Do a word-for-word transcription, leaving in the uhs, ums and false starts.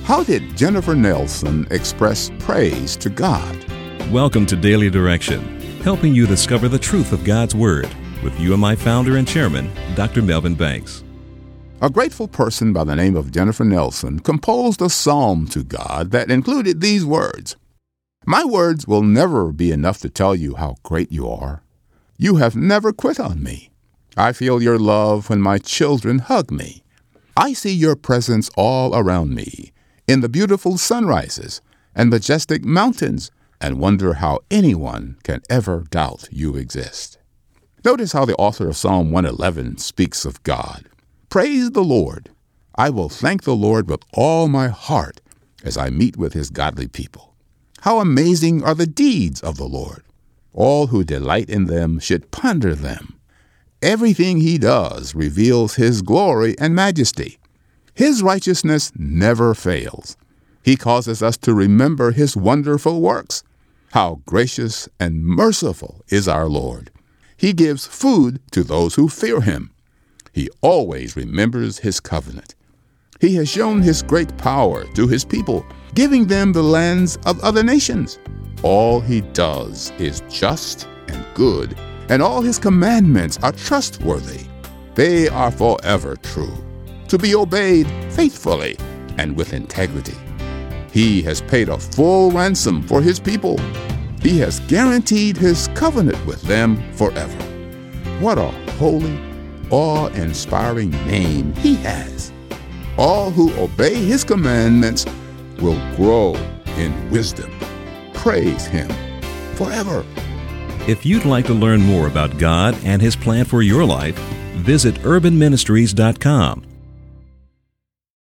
How did Jennifer Nelson express praise to God? Welcome to Daily Direction, helping you discover the truth of God's Word with U M I founder and chairman, Doctor Melvin Banks. A grateful person by the name of Jennifer Nelson composed a psalm to God that included these words. My words will never be enough to tell you how great you are. You have never quit on me. I feel your love when my children hug me. I see your presence all around me, in the beautiful sunrises and majestic mountains, and wonder how anyone can ever doubt you exist. Notice how the author of Psalm one eleven speaks of God. Praise the Lord. I will thank the Lord with all my heart as I meet with his godly people. How amazing are the deeds of the Lord. All who delight in them should ponder them. Everything he does reveals his glory and majesty. His righteousness never fails. He causes us to remember his wonderful works. How gracious and merciful is our Lord. He gives food to those who fear him. He always remembers his covenant. He has shown his great power to his people, giving them the lands of other nations. All he does is just and good, and all his commandments are trustworthy. They are forever true, to be obeyed faithfully and with integrity. He has paid a full ransom for his people. He has guaranteed his covenant with them forever. What a holy, awe-inspiring name he has. All who obey his commandments will grow in wisdom. Praise him forever. If you'd like to learn more about God and his plan for your life, visit urban ministries dot com.